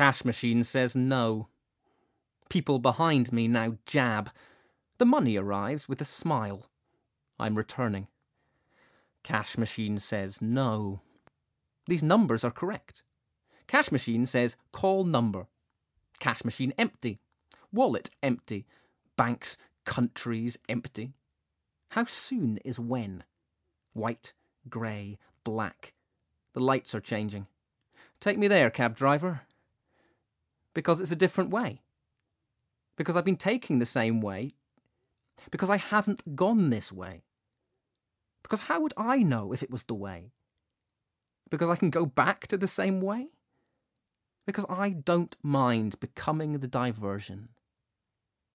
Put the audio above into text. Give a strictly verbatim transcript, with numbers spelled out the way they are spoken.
Cash machine says no. People behind me now jab. The money arrives with a smile. I'm returning. Cash machine says no. These numbers are correct. Cash machine says call number. Cash machine empty. Wallet empty. Banks, countries empty. How soon is when? White, grey, black. The lights are changing. Take me there, cab driver. Because it's a different way. Because I've been taking the same way. Because I haven't gone this way. Because how would I know if it was the way? Because I can go back to the same way? Because I don't mind becoming the diversion.